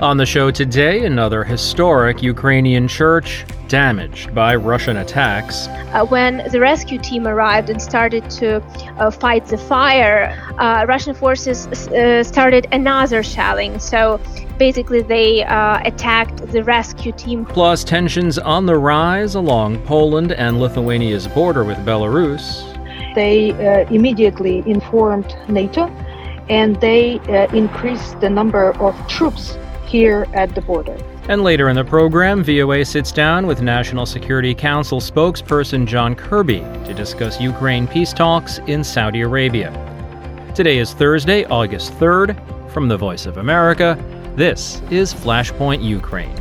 On the show today, another historic Ukrainian church damaged by Russian attacks. When the rescue team arrived and started to fight the fire, Russian forces started another shelling. So basically they attacked the rescue team. Plus, tensions on the rise along Poland and Lithuania's border with Belarus. They immediately informed NATO and they increased the number of troops here at the border. And later in the program, VOA sits down with National Security Council spokesperson John Kirby to discuss Ukraine peace talks in Saudi Arabia. Today is Thursday, August 3rd. From the Voice of America, this is Flashpoint Ukraine.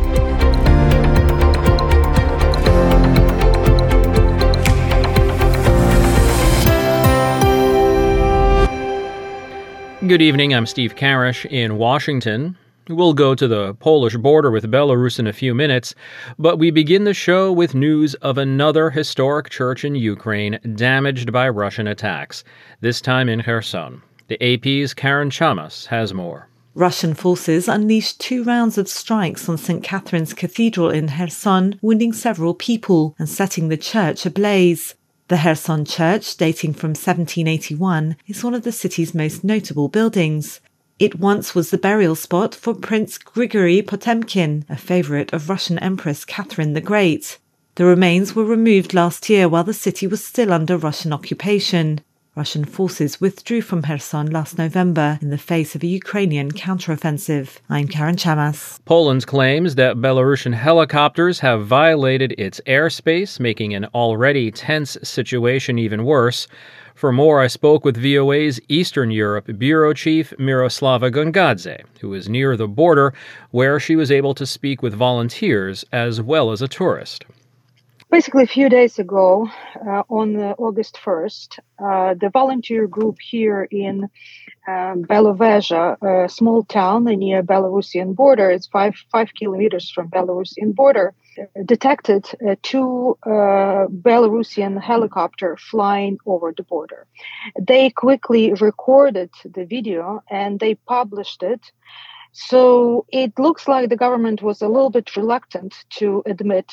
Good evening, I'm Steve Karish in Washington. We'll go to the Polish border with Belarus in a few minutes, but we begin the show with news of another historic church in Ukraine damaged by Russian attacks, this time in Kherson. The AP's Karen Chamas has more. Russian forces unleashed 2 rounds of strikes on St. Catherine's Cathedral in Kherson, wounding several people and setting the church ablaze. The Kherson Church, dating from 1781, is one of the city's most notable buildings. It once was the burial spot for Prince Grigory Potemkin, a favourite of Russian Empress Catherine the Great. The remains were removed last year while the city was still under Russian occupation. Russian forces withdrew from Kherson last November in the face of a Ukrainian counteroffensive. I'm Karen Chamas. Poland claims that Belarusian helicopters have violated its airspace, making an already tense situation even worse. For more, I spoke with VOA's Eastern Europe bureau chief Miroslava Gongadze, who is near the border, where she was able to speak with volunteers as well as a tourist. Basically, a few days ago, on August 1st, the volunteer group here in Belovezha, a small town near Belarusian border, it's five kilometers from Belarusian border, detected 2 Belarusian helicopters flying over the border. They quickly recorded the video and they published it. So it looks like the government was a little bit reluctant to admit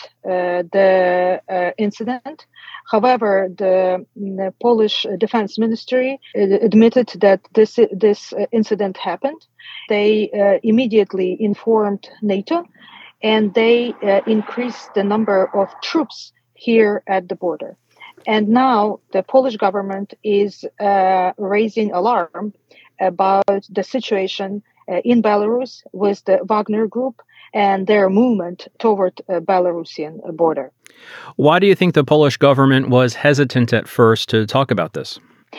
the incident. However, the Polish Defense Ministry admitted that this incident happened. They immediately informed NATO and they increased the number of troops here at the border. And now the Polish government is raising alarm about the situation in Belarus with the Wagner Group and their movement toward the Belarusian border. Why do you think the Polish government was hesitant at first to talk about this?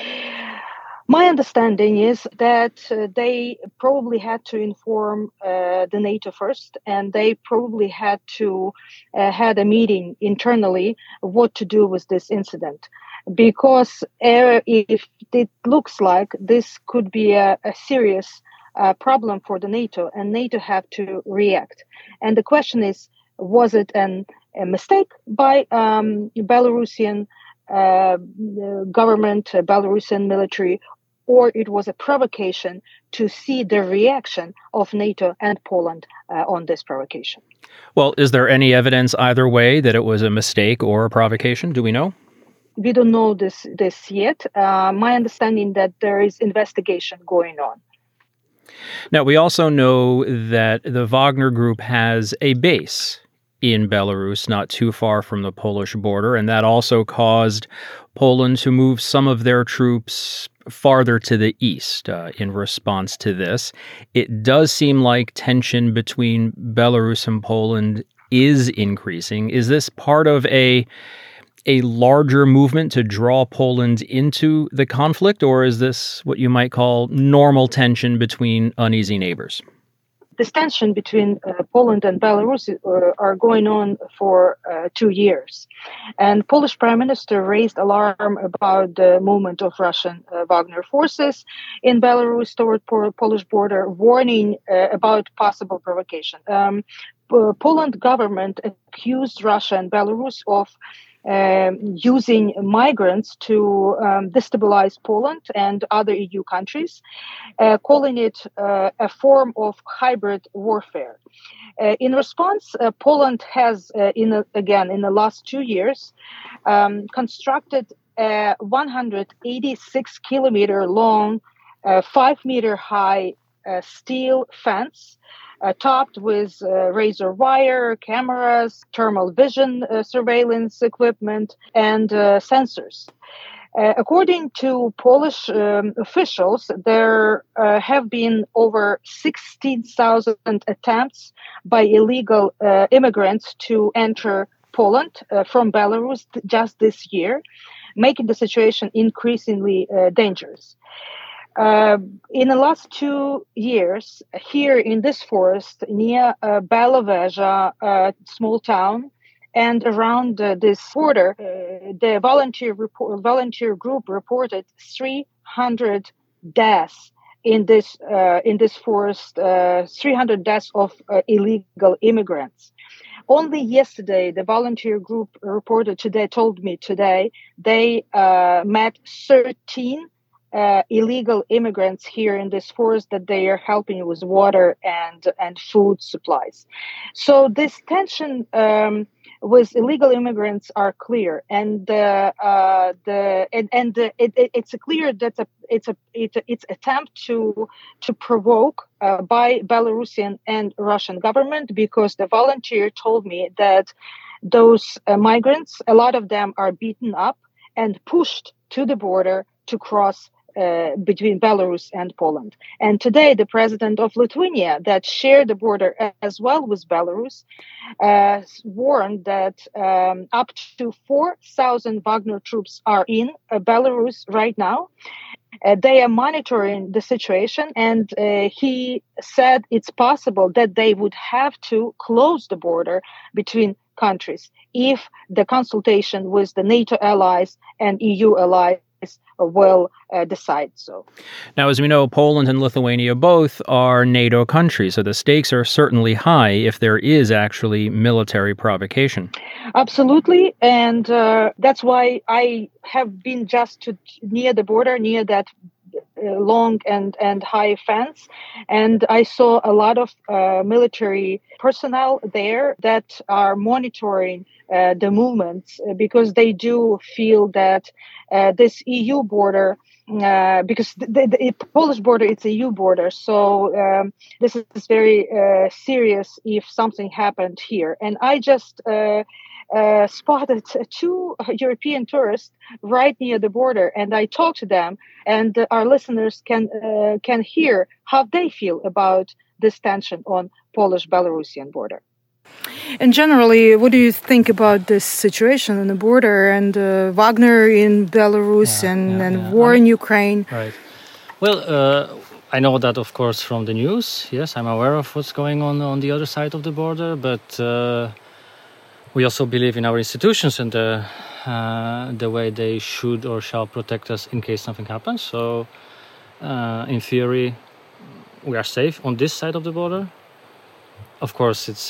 My understanding is that they probably had to inform the NATO first, and they probably had to had a meeting internally what to do with this incident. Because if it looks like this could be a serious problem for the NATO, and NATO have to react. And the question is, was it a mistake by Belarusian government, Belarusian military, or it was a provocation to see the reaction of NATO and Poland on this provocation? Well, is there any evidence either way that it was a mistake or a provocation? Do we know? We don't know this yet. My understanding that there is investigation going on. Now, we also know that the Wagner Group has a base in Belarus, not too far from the Polish border, and that also caused Poland to move some of their troops farther to the east in response to this. It does seem like tension between Belarus and Poland is increasing. Is this part of a larger movement to draw Poland into the conflict, or is this what you might call normal tension between uneasy neighbors? This tension between Poland and Belarus are going on for 2 years. And Polish Prime Minister raised alarm about the movement of Russian Wagner forces in Belarus toward Polish border, warning about possible provocation. Poland government accused Russia and Belarus of using migrants to destabilize Poland and other EU countries, calling it a form of hybrid warfare. In response, Poland has, in the last 2 years, constructed a 186 kilometer long, 5 meter high steel fence topped with razor wire, cameras, thermal vision surveillance equipment, and sensors. According to Polish officials, there have been over 16,000 attempts by illegal immigrants to enter Poland from Belarus just this year, making the situation increasingly dangerous. In the last 2 years, here in this forest near Belovezha, a small town, and around this border, the volunteer group reported 300 deaths in this forest, 300 deaths of illegal immigrants. Only yesterday, the volunteer group told me today, they met 13 illegal immigrants here in this forest that they are helping with water and food supplies. So this tension with illegal immigrants are clear, and it's clear that it's attempt to provoke by Belarusian and Russian government, because the volunteer told me that those migrants, a lot of them are beaten up and pushed to the border to cross between Belarus and Poland. And today, the president of Lithuania, that shared the border as well with Belarus, warned that up to 4,000 Wagner troops are in Belarus right now. They are monitoring the situation, and he said it's possible that they would have to close the border between countries if the consultation with the NATO allies and EU allies will decide so. Now, as we know, Poland and Lithuania both are NATO countries, so the stakes are certainly high if there is actually military provocation. Absolutely, and that's why I have been just near the border, near that long and high fence, and I saw a lot of military personnel there that are monitoring the movements, because they do feel that this EU border, because the Polish border, it's a EU border, so this is very serious if something happened here. And I just spotted 2 European tourists right near the border, and I talked to them, and our listeners can hear how they feel about this tension on Polish-Belarusian border. And generally, what do you think about this situation on the border and Wagner in Belarus and war in Ukraine? Right. Well, I know that, of course, from the news. Yes, I'm aware of what's going on the other side of the border, but we also believe in our institutions and the way they should or shall protect us in case something happens. So, in theory, we are safe on this side of the border. Of course, it's...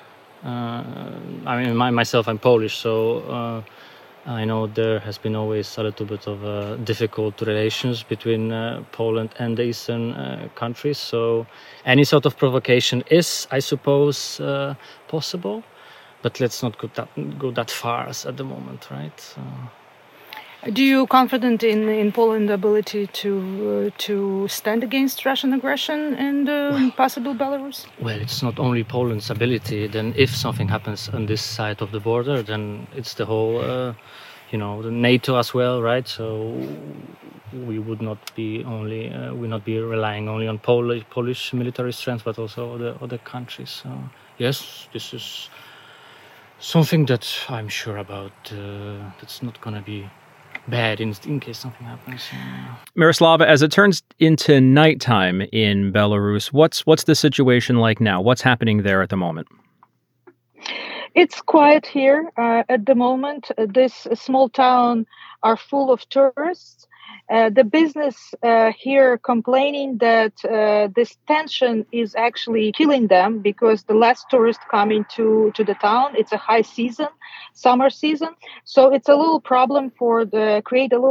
myself, I'm Polish, so I know there has been always a little bit of difficult relations between Poland and the eastern countries. So any sort of provocation is, I suppose, possible. But let's not go that far at the moment, right? Do you confident in Poland's ability to stand against Russian aggression and possible Belarus? Well, it's not only Poland's ability. Then, if something happens on this side of the border, then it's the whole, the NATO as well, right? So we would not be relying only on Polish military strength, but also other countries. So yes, this is something that I'm sure about. That's not going to be bad in case something happens. Miroslava, as it turns into nighttime in Belarus, what's the situation like now? What's happening there at the moment? It's quiet here at the moment. This small town are full of tourists, the business here complaining that this tension is actually killing them because the less tourists come into the town. It's a high season, summer season, so it's a little problem for the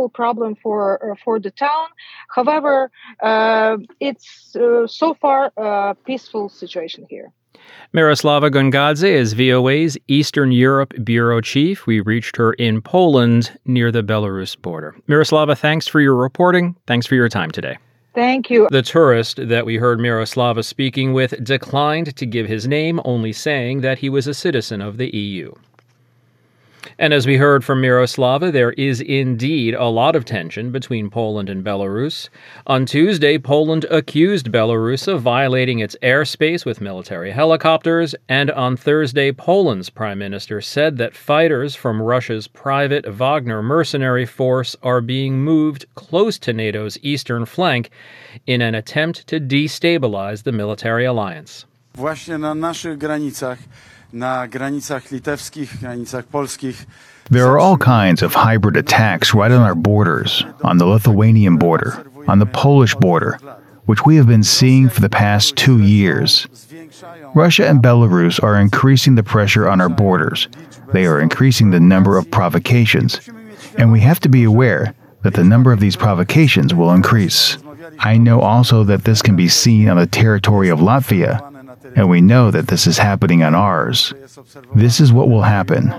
town. However, it's so far a peaceful situation here. Miroslava Gongadze is VOA's Eastern Europe Bureau Chief. We reached her in Poland near the Belarus border. Miroslava, thanks for your reporting. Thanks for your time today. Thank you. The tourist that we heard Miroslava speaking with declined to give his name, only saying that he was a citizen of the EU. And as we heard from Miroslava, there is indeed a lot of tension between Poland and Belarus. On Tuesday, Poland accused Belarus of violating its airspace with military helicopters, and on Thursday, Poland's prime minister said that fighters from Russia's private Wagner mercenary force are being moved close to NATO's eastern flank in an attempt to destabilize the military alliance. Właśnie na naszych granicach, na granicach litewskich, granicach polskich. There are all kinds of hybrid attacks right on our borders, on the Lithuanian border, on the Polish border, which we have been seeing for the past 2 years. Russia and Belarus are increasing the pressure on our borders. They are increasing the number of provocations, and we have to be aware that the number of these provocations will increase. I know also that this can be seen on the territory of Latvia, and we know that this is happening on ours. This is what will happen.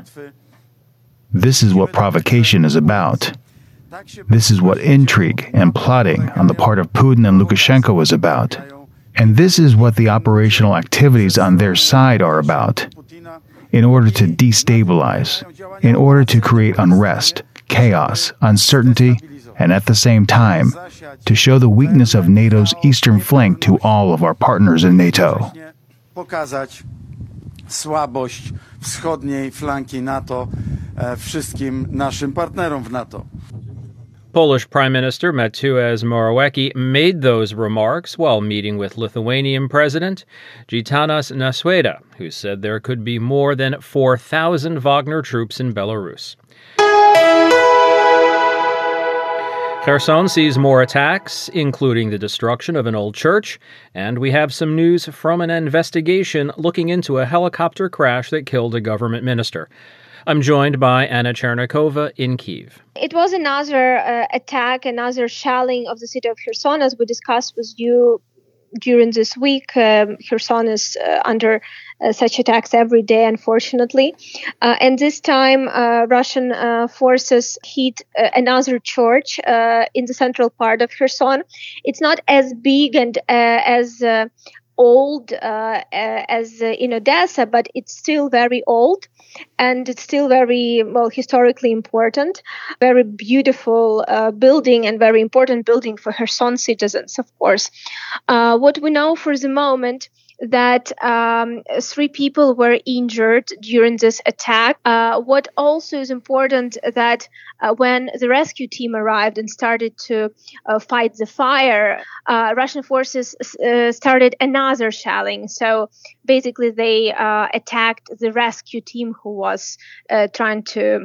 This is what provocation is about. This is what intrigue and plotting on the part of Putin and Lukashenko is about. And this is what the operational activities on their side are about. In order to destabilize, in order to create unrest, chaos, uncertainty, and at the same time, to show the weakness of NATO's eastern flank to all of our partners in NATO. Pokazać słabość wschodniej flanki NATO wszystkim naszym partnerom w NATO. Polish Prime Minister Mateusz Morawiecki made those remarks while meeting with Lithuanian President Gitanas Nausėda, who said there could be more than 4,000 Wagner troops in Belarus. Kherson sees more attacks, including the destruction of an old church, and we have some news from an investigation looking into a helicopter crash that killed a government minister. I'm joined by Anna Chernikova in Kyiv. It was another attack, another shelling of the city of Kherson, as we discussed with you during this week. Kherson is under such attacks every day, unfortunately. And this time, Russian forces hit another church in the central part of Kherson. It's not as big and as old as in Odessa, but it's still very old. And it's still very, historically important. Very beautiful building and very important building for Kherson citizens, of course. What we know for the moment that 3 people were injured during this attack. What also is important that when the rescue team arrived and started to fight the fire, Russian forces started another shelling. So basically they attacked the rescue team who was trying to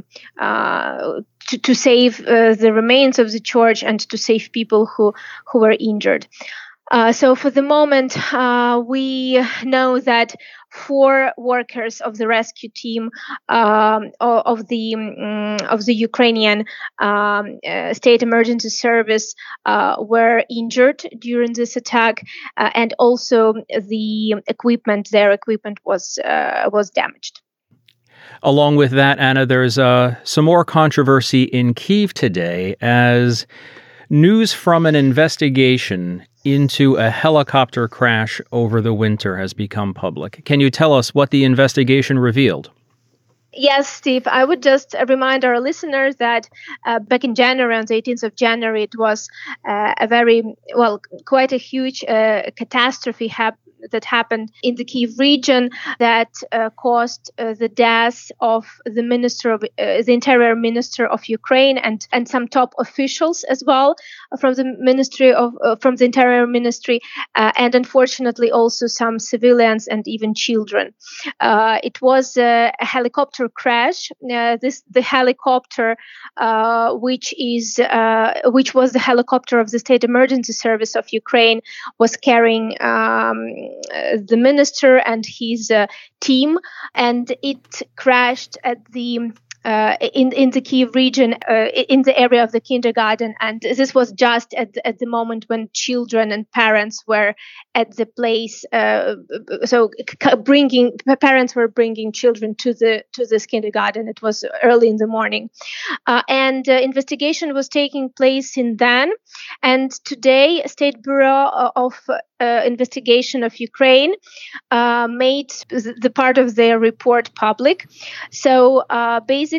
save the remains of the church and to save people who were injured. So for the moment, we know that 4 workers of the rescue team of the Ukrainian State Emergency Service were injured during this attack, and also their equipment was damaged. Along with that, Anna, there's some more controversy in Kyiv today as news from an investigation into a helicopter crash over the winter has become public. Can you tell us what the investigation revealed? Yes, Steve. I would just remind our listeners that back in January, on the 18th of January, it was quite a huge catastrophe that happened in the Kyiv region that caused the death of the interior minister of Ukraine and some top officials as well from the interior ministry, and unfortunately also some civilians and even children. It was a helicopter crash. The helicopter, which was the helicopter of the State Emergency Service of Ukraine, was carrying the minister and his team, and it crashed at the in the Kyiv region, in the area of the kindergarten, and this was just at the moment when children and parents were at the place. Parents were bringing children to this kindergarten. It was early in the morning, and investigation was taking place in then. And today, State Bureau of Investigation of Ukraine made the part of their report public. So basically,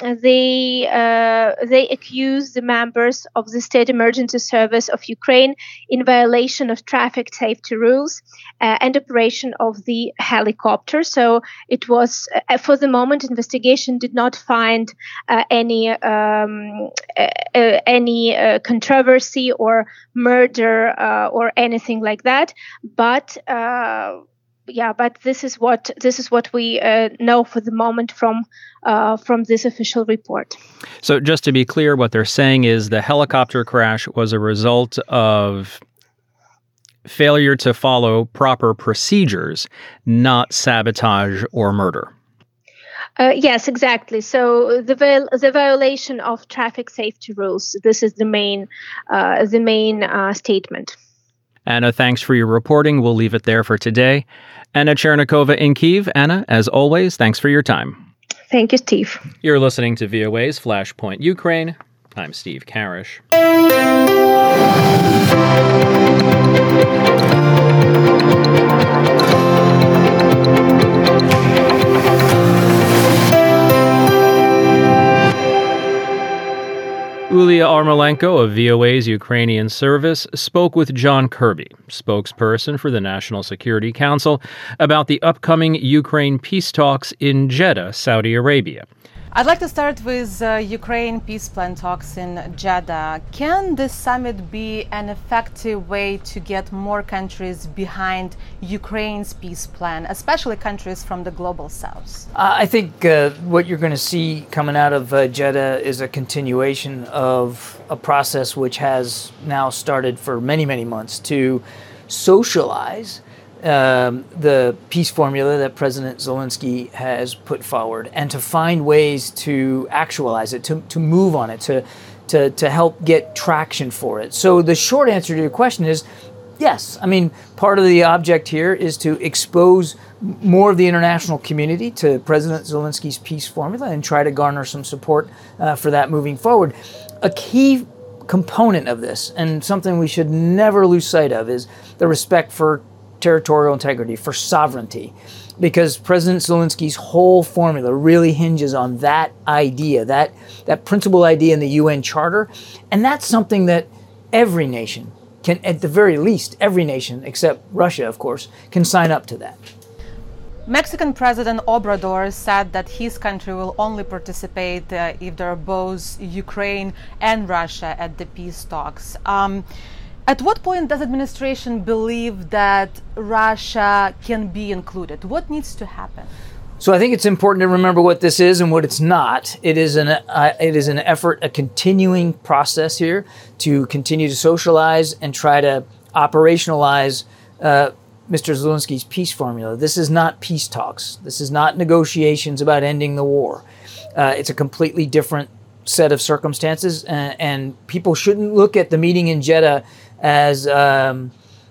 they accuse the members of the State Emergency Service of Ukraine in violation of traffic safety rules and operation of the helicopter. So it was, for the moment, investigation did not find any controversy or murder or anything like that. But this is what we know for the moment from this official report. So just to be clear, what they're saying is the helicopter crash was a result of failure to follow proper procedures, not sabotage or murder. Yes, exactly. So the violation of traffic safety rules. This is the main statement. Anna, thanks for your reporting. We'll leave it there for today. Anna Chernikova in Kyiv. Anna, as always, thanks for your time. Thank you, Steve. You're listening to VOA's Flashpoint Ukraine. I'm Steve Karish. Yulia Armolenko of VOA's Ukrainian service spoke with John Kirby, spokesperson for the National Security Council, about the upcoming Ukraine peace talks in Jeddah, Saudi Arabia. I'd like to start with Ukraine peace plan talks in Jeddah. Can this summit be an effective way to get more countries behind Ukraine's peace plan, especially countries from the global south? I think what you're going to see coming out of Jeddah is a continuation of a process which has now started for many, many months to socialize the peace formula that President Zelensky has put forward, and to find ways to actualize it, to move on it, to help get traction for it. So the short answer to your question is yes. I mean, part of the object here is to expose more of the international community to President Zelensky's peace formula and try to garner some support for that moving forward. A key component of this, and something we should never lose sight of, is the respect for territorial integrity, for sovereignty, because President Zelensky's whole formula really hinges on that idea, that principal idea in the UN Charter, and that's something that every nation can, at the very least, every nation, except Russia, of course, can sign up to that. Mexican President Obrador said that his country will only participate if there are both Ukraine and Russia at the peace talks. At what point does administration believe that Russia can be included? What needs to happen? So I think it's important to remember what this is and what it's not. It is an effort, a continuing process here to continue to socialize and try to operationalize Mr. Zelensky's peace formula. This is not peace talks. This is not negotiations about ending the war. It's a completely different set of circumstances, and people shouldn't look at the meeting in Jeddah as a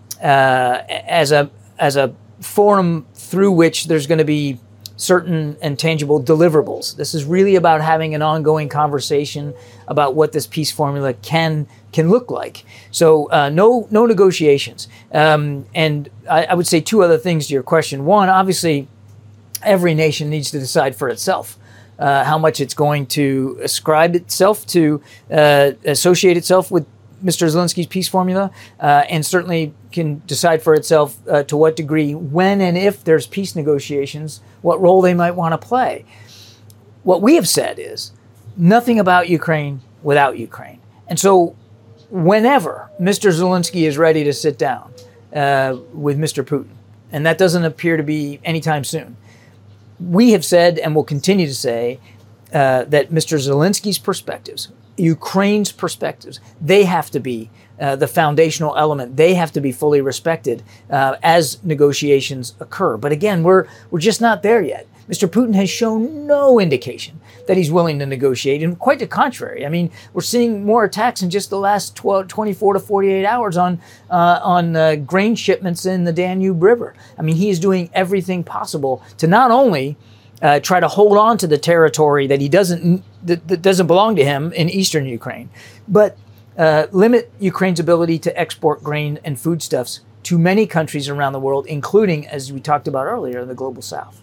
forum through which there's going to be certain and tangible deliverables. This is really about having an ongoing conversation about what this peace formula can look like. So no negotiations. And I would say two other things to your question. One, obviously, every nation needs to decide for itself how much it's going to ascribe itself to, associate itself with Mr. Zelensky's peace formula and certainly can decide for itself to what degree, when and if there's peace negotiations, what role they might want to play. What we have said is nothing about Ukraine without Ukraine. And so whenever Mr. Zelensky is ready to sit down with Mr. Putin, and that doesn't appear to be anytime soon, we have said and will continue to say that Mr. Zelensky's perspectives, Ukraine's perspectives, they have to be the foundational element. They have to be fully respected as negotiations occur. But again, we're just not there yet. Mr. Putin has shown no indication that he's willing to negotiate, and quite the contrary. I mean, we're seeing more attacks in just the last 24 to 48 hours on grain shipments in the Danube River. I mean, he is doing everything possible to not only try to hold on to the territory that that doesn't belong to him in eastern Ukraine, but limit Ukraine's ability to export grain and foodstuffs to many countries around the world, including, as we talked about earlier, the global south.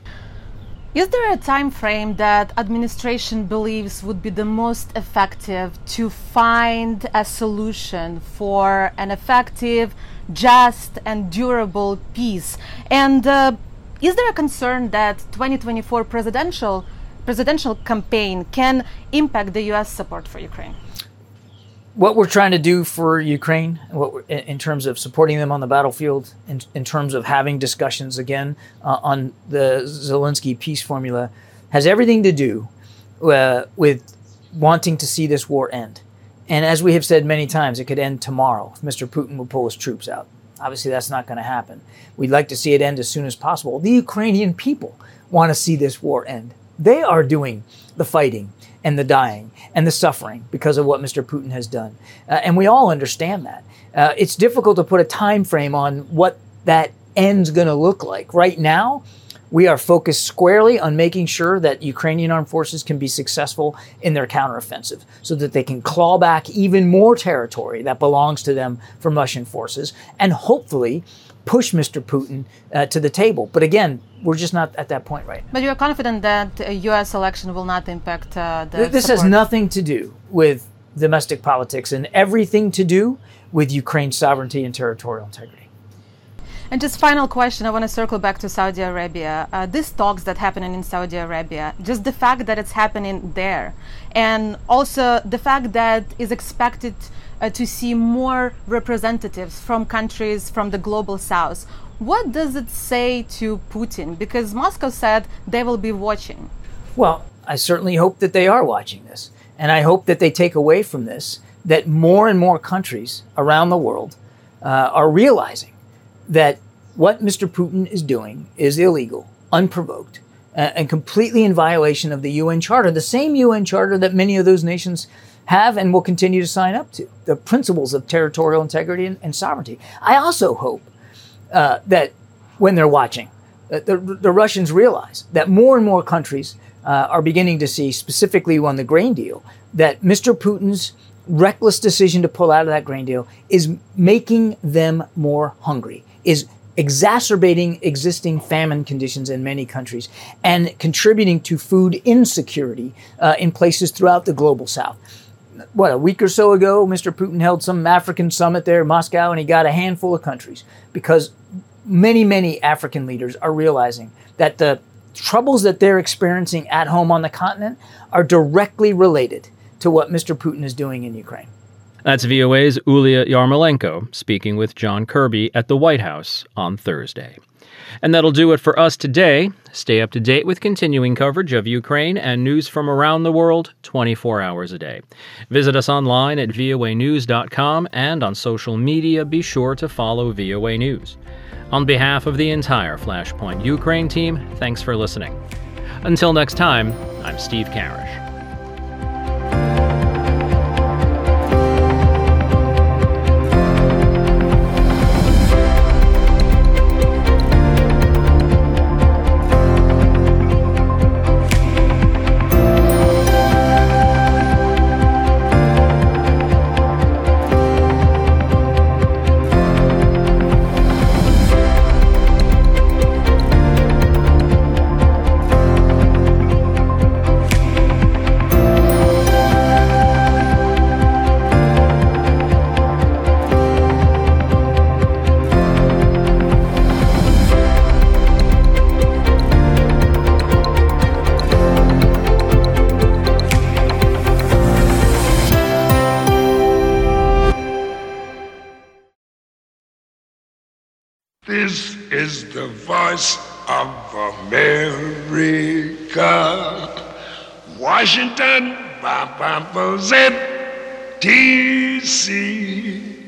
Is there a time frame that administration believes would be the most effective to find a solution for an effective, just, and durable peace? And is there a concern that 2024 presidential campaign can impact the U.S. support for Ukraine? What we're trying to do for Ukraine, in terms of supporting them on the battlefield, in terms of having discussions again on the Zelensky peace formula, has everything to do with wanting to see this war end. And as we have said many times, it could end tomorrow if Mr. Putin would pull his troops out. Obviously, that's not going to happen. We'd like to see it end as soon as possible. The Ukrainian people want to see this war end. They are doing the fighting and the dying and the suffering because of what Mr. Putin has done. And we all understand that. It's difficult to put a time frame on what that end's going to look like. Right now, we are focused squarely on making sure that Ukrainian armed forces can be successful in their counteroffensive so that they can claw back even more territory that belongs to them from Russian forces and hopefully push Mr. Putin to the table. But again, we're just not at that point right now. But you're confident that a U.S. election will not impact This has nothing to do with domestic politics and everything to do with Ukraine's sovereignty and territorial integrity. And just final question, I want to circle back to Saudi Arabia. These talks that happening in Saudi Arabia, just the fact that it's happening there, and also the fact that is expected to see more representatives from countries from the global south. What does it say to Putin? Because Moscow said they will be watching. Well, I certainly hope that they are watching this. And I hope that they take away from this that more and more countries around the world are realizing that what Mr. Putin is doing is illegal, unprovoked, and completely in violation of the UN Charter, the same UN Charter that many of those nations have and will continue to sign up to, the principles of territorial integrity and sovereignty. I also hope that when they're watching, the Russians realize that more and more countries are beginning to see, specifically on the grain deal, that Mr. Putin's reckless decision to pull out of that grain deal is making them more hungry, is exacerbating existing famine conditions in many countries, and contributing to food insecurity in places throughout the global south. What, a week or so ago, Mr. Putin held some African summit there in Moscow, and he got a handful of countries because many, many African leaders are realizing that the troubles that they're experiencing at home on the continent are directly related to what Mr. Putin is doing in Ukraine. That's VOA's Yulia Yarmolenko speaking with John Kirby at the White House on Thursday. And that'll do it for us today. Stay up to date with continuing coverage of Ukraine and news from around the world 24 hours a day. Visit us online at voanews.com, and on social media, be sure to follow VOA News. On behalf of the entire Flashpoint Ukraine team, thanks for listening. Until next time, I'm Steve Karish. This is the voice of America. Washington, DC.